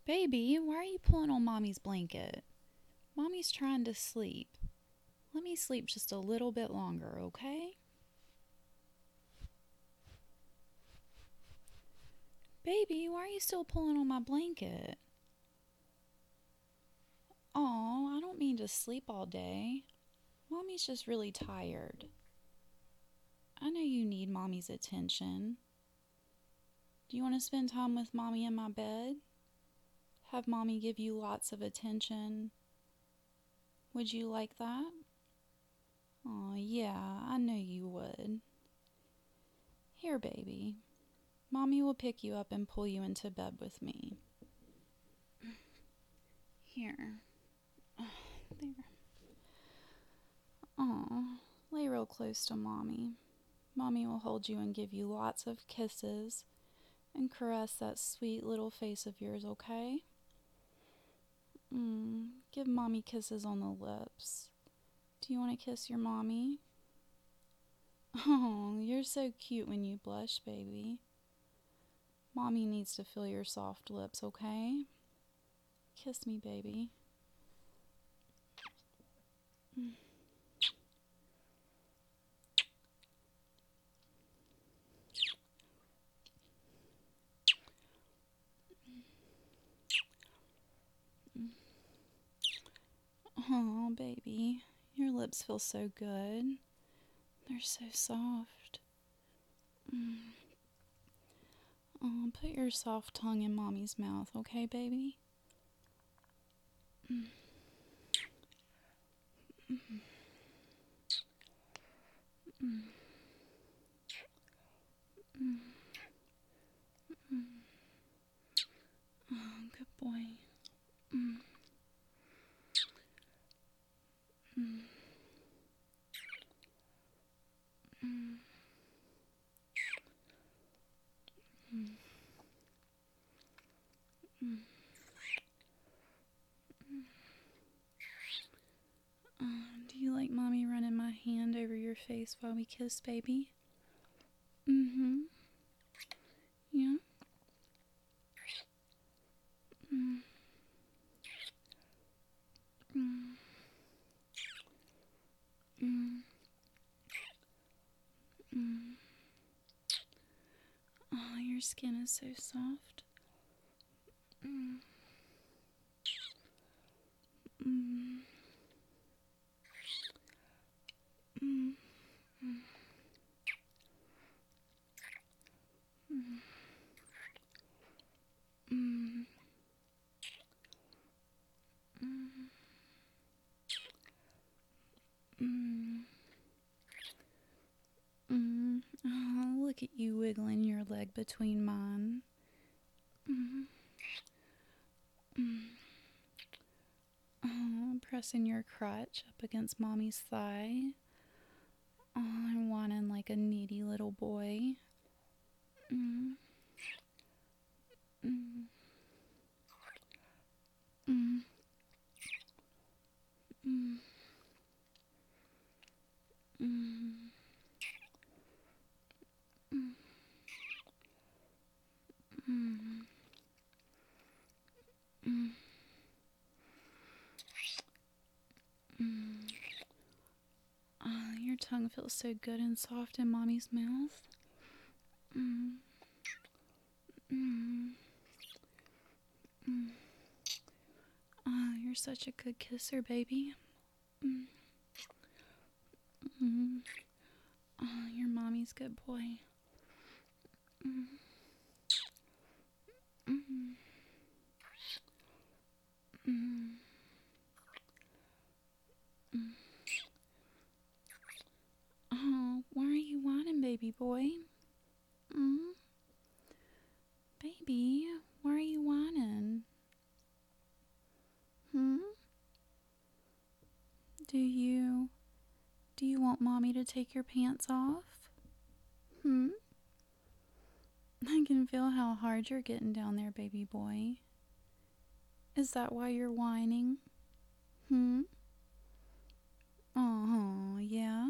Baby, why are you pulling on Mommy's blanket? Mommy's trying to sleep. Let me sleep just a little bit longer, okay? Baby, why are you still pulling on my blanket? Aw, I don't mean to sleep all day. Mommy's just really tired. I know you need Mommy's attention. Do you want to spend time with Mommy in my bed? Have Mommy give you lots of attention? Would you like that? Aw, yeah, I know you would. Here, baby. Mommy will pick you up and pull you into bed with me. Here. There. Aw, lay real close to Mommy. Mommy will hold you and give you lots of kisses and caress that sweet little face of yours, okay? Give Mommy kisses on the lips. Do you want to kiss your Mommy? Oh, you're so cute when you blush, baby. Mommy needs to feel your soft lips, okay? Kiss me, baby. Oh, baby. Your lips feel so good. They're so soft. Oh, put your soft tongue in Mommy's mouth, okay, baby? Oh, good boy. Do you like Mommy running my hand over your face while we kiss, baby? Mm-hmm. Yeah? Mm. Mm. Mm. Mm. Oh, your skin is so soft. Mm. Mm. Mm. Mm. Mm. Mm. Mm. Mm. Oh, look at you wiggling your leg between mine. Mm. Mm. Oh, pressing your crotch up against Mommy's thigh. Oh, I'm whining like a needy little boy. Mm. Mm. Mm. Mm. Mm. Mm. Mm. Mm. Oh, your tongue feels so good and soft in Mommy's mouth. Mm. Mm. Mm. Oh, you're such a good kisser, baby. Mm. Mm. Oh, you're Mommy's good boy. Mm. Mm. Mm. Mm. Oh, why are you whining, baby boy? Mm. Baby, why are you whining? Hmm? Do you do you want Mommy to take your pants off? Hmm? I can feel how hard you're getting down there, baby boy. Is that why you're whining? Hmm? Oh, yeah?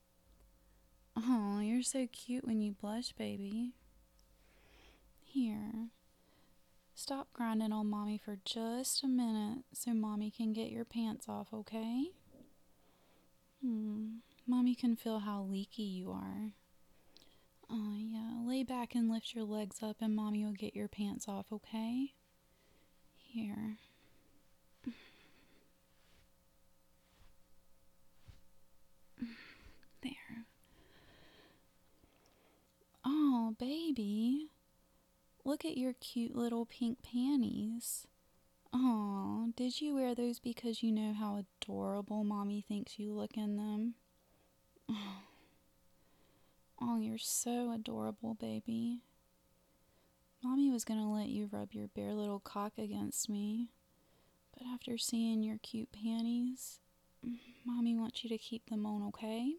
Oh, you're so cute when you blush, baby. Here. Stop grinding on Mommy for just a minute so Mommy can get your pants off, okay? Mommy can feel how leaky you are. Oh, yeah. Lay back and lift your legs up and Mommy will get your pants off, okay? Here. There. Oh, baby. Look at your cute little pink panties. Oh, did you wear those because you know how adorable Mommy thinks you look in them? Oh, you're so adorable, baby. Mommy was gonna let you rub your bare little cock against me, but after seeing your cute panties, Mommy wants you to keep them on, okay?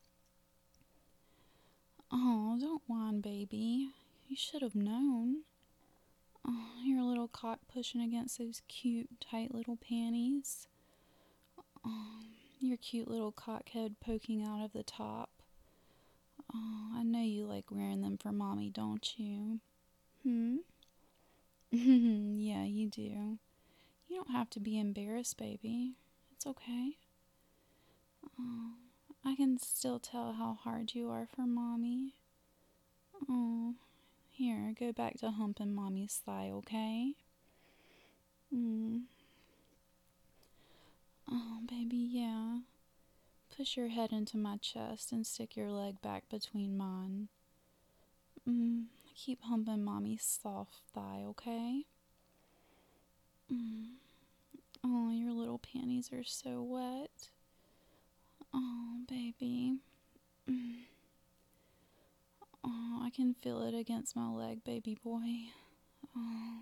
Oh, don't whine, baby. You should have known. Oh, your little cock pushing against those cute, tight little panties. Oh, your cute little cock head poking out of the top. Oh, I know you like wearing them for Mommy, don't you? Yeah, you do. You don't have to be embarrassed, baby. It's okay. Oh, I can still tell how hard you are for Mommy. Oh, here, go back to humping Mommy's thigh, okay? Oh, baby, yeah. Push your head into my chest and stick your leg back between mine. Keep humping Mommy's soft thigh, okay? Oh, your little panties are so wet. Oh, baby. Oh, I can feel it against my leg, baby boy. Oh.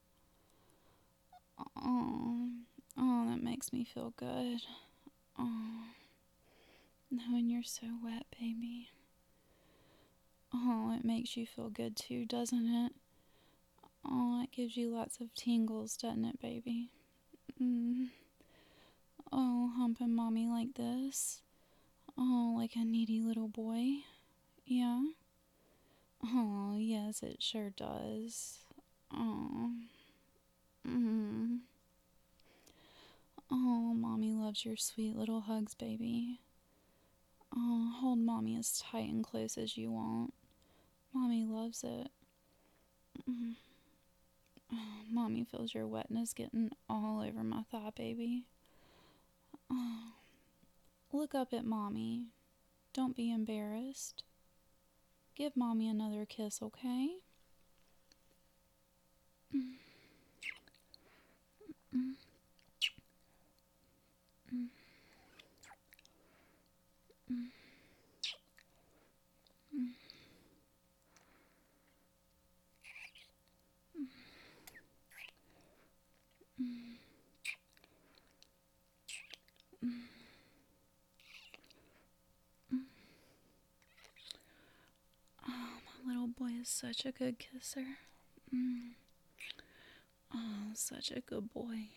Oh. Oh, that makes me feel good. Oh. Knowing you're so wet, baby. Oh, it makes you feel good too, doesn't it? Oh, it gives you lots of tingles, doesn't it, baby? Oh, humping Mommy like this. Oh, like a needy little boy. Yeah? Oh, yes, it sure does. Oh. Oh, Mommy loves your sweet little hugs, baby. Oh, hold Mommy as tight and close as you want. Mommy loves it. Oh, Mommy feels your wetness getting all over my thigh, baby. Oh, look up at Mommy. Don't be embarrassed. Give Mommy another kiss, okay? Oh, my little boy is such a good kisser. Oh, such a good boy.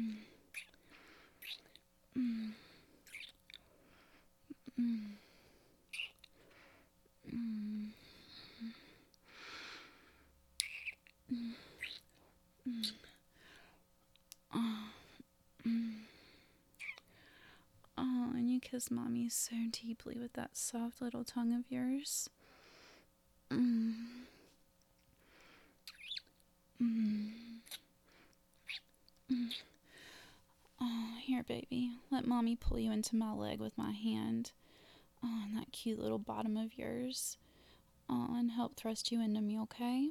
Oh, and you kiss Mommy so deeply with that soft little tongue of yours. Oh, here, baby. Let Mommy pull you into my leg with my hand. Oh, and that cute little bottom of yours. Oh, and help thrust you into me, okay?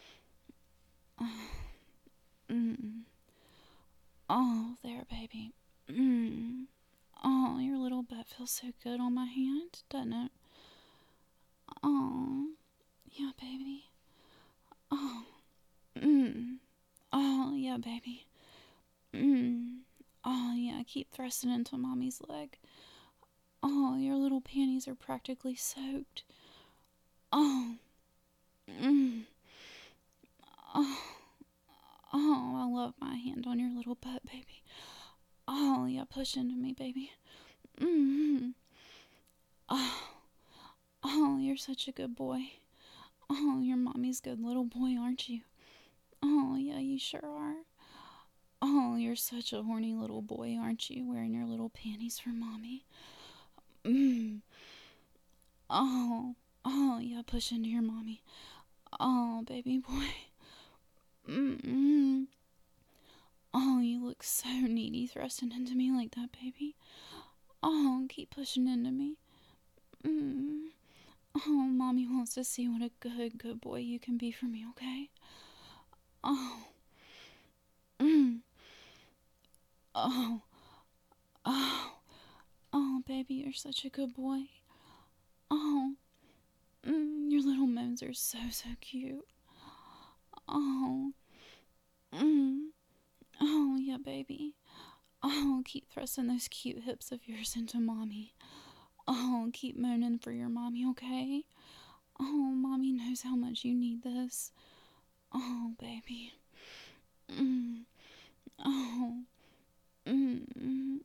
Oh, there, baby. Oh, your little butt feels so good on my hand, doesn't it? Oh, yeah, baby. Oh, oh, yeah, baby. Oh, yeah, keep thrusting into Mommy's leg. Oh, your little panties are practically soaked. Oh, oh, oh, I love my hand on your little butt, baby. Oh, yeah, push into me, baby. Oh, oh, you're such a good boy. Oh, you're Mommy's good little boy, aren't you? Oh, yeah, you sure are. Oh, you're such a horny little boy, aren't you? Wearing your little panties for mommy. Mm. Oh, oh, yeah, push into your mommy. Oh, baby boy. Mm-mm. Oh, you look so needy thrusting into me like that, baby. Oh, keep pushing into me. Mm. Oh, mommy wants to see what a good boy you can be for me, okay? Oh. Mm. Oh. Oh. Oh, baby, you're such a good boy. Oh. Your little moans are so cute. Oh. Mm. Oh, yeah, baby. Oh, keep thrusting those cute hips of yours into mommy. Oh, keep moaning for your mommy, okay? Oh, mommy knows how much you need this. Oh, baby. Mm. Oh. Mm.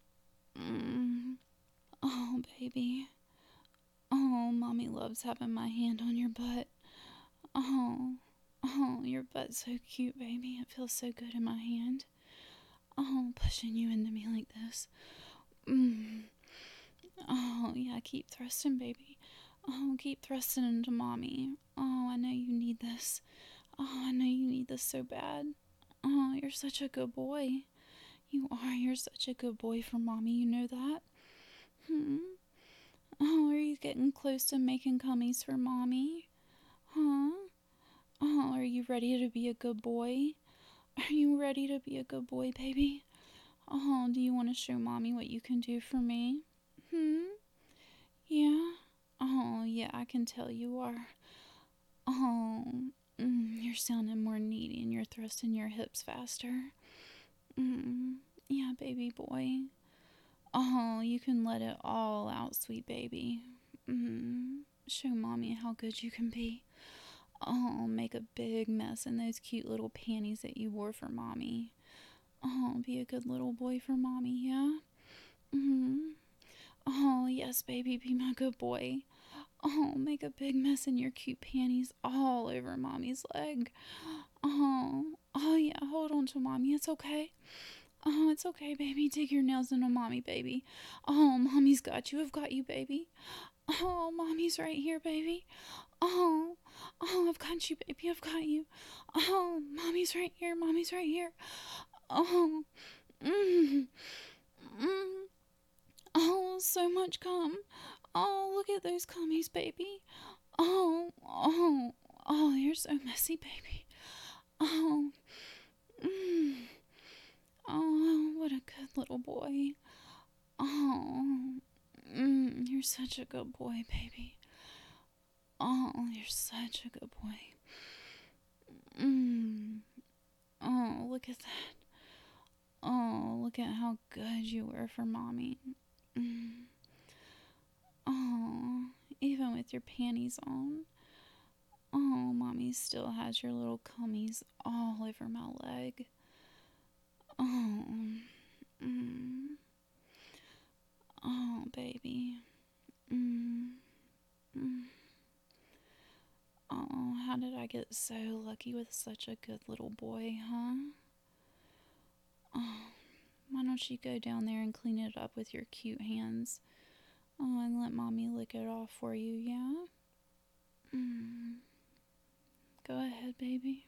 Mm. Oh, baby. Oh, mommy loves having my hand on your butt. Oh. Oh, your butt's so cute, baby. It feels so good in my hand. Oh, pushing you into me like this. Mm. Oh, yeah, keep thrusting, baby. Oh, keep thrusting into mommy. Oh, I know you need this. Oh, I know you need this so bad. Oh, you're such a good boy. You are. You're such a good boy for mommy. You know that? Hmm? Oh, are you getting close to making cummies for mommy? Huh? Oh, are you ready to be a good boy? Are you ready to be a good boy, baby? Oh, do you want to show mommy what you can do for me? Hmm? Yeah? Oh, yeah, I can tell you are. Oh, you're sounding more needy and you're thrusting your hips faster. Yeah, baby boy. Oh, you can let it all out, sweet baby. Show mommy how good you can be. Oh, make a big mess in those cute little panties that you wore for mommy. Oh, be a good little boy for mommy, yeah? Oh, yes, baby, be my good boy. Oh, make a big mess in your cute panties all over mommy's leg. Oh, yeah, hold on to mommy. It's okay. Oh, it's okay, baby. Dig your nails into mommy, baby. Oh, mommy's got you. I've got you, baby. Oh, mommy's right here, baby. Oh, I've got you, baby. I've got you. Oh, mommy's right here. Mommy's right here. Oh, mm, mm. Oh, so much cum. Oh, look at those cummies, baby. Oh, you're so messy, baby. Oh, mm. Oh, what a good little boy. Oh, you're such a good boy, baby. Oh, you're such a good boy. Oh, look at that. Oh, look at how good you were for mommy. Mm. Oh, even with your panties on. Oh, mommy still has your little cummies all over my leg. Oh, mm. Oh, baby. Mm. Mm. Oh, how did I get so lucky with such a good little boy, huh? Oh, why don't you go down there and clean it up with your cute hands? Oh, and let mommy lick it off for you, yeah? Mm. Go ahead, baby.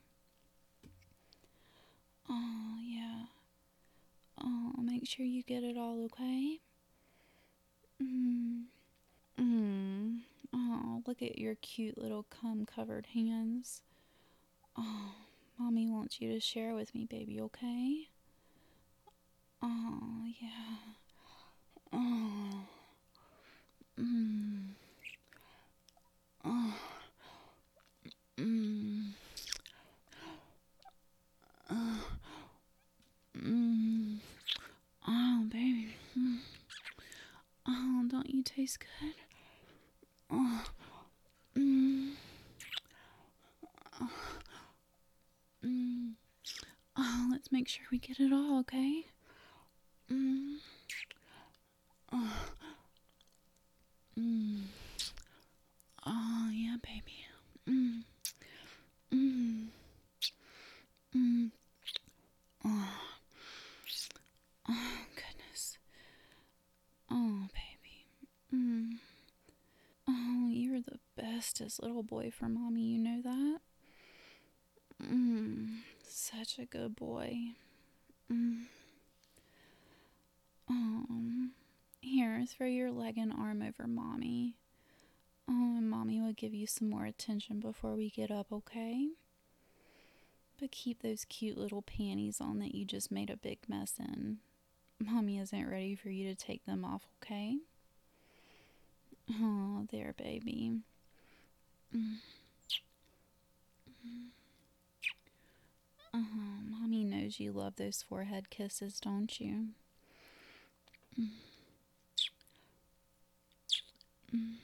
Oh, yeah. Oh, make sure you get it all, okay? Mm. Mm. Oh, look at your cute little cum-covered hands. Oh, mommy wants you to share with me, baby, okay? Oh, yeah. Oh. Mm. Oh. Mm. Oh. Mm. Oh, baby. Oh, don't you taste good? Oh. Mm. Oh. Mm. Oh, let's make sure we get it all, okay? Mm. Oh. Mm. Oh, yeah, baby. Mm. Mm. Mm. Oh, oh, goodness. Oh, baby. Mm. Oh, you're the bestest little boy for Mommy, you know that? Such a good boy. Mm. Oh, here, throw your leg and arm over Mommy. Oh, and Mommy will give you some more attention before we get up, okay? But keep those cute little panties on that you just made a big mess in. Mommy isn't ready for you to take them off, okay? Oh, there, baby. Mm. Oh, Mommy knows you love those forehead kisses, don't you? Mm. Mm.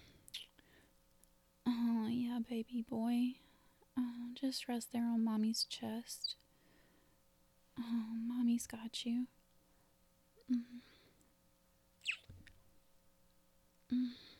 Oh, yeah, baby boy. Oh, just rest there on Mommy's chest. Oh, Mommy's got you. Mm. Mm.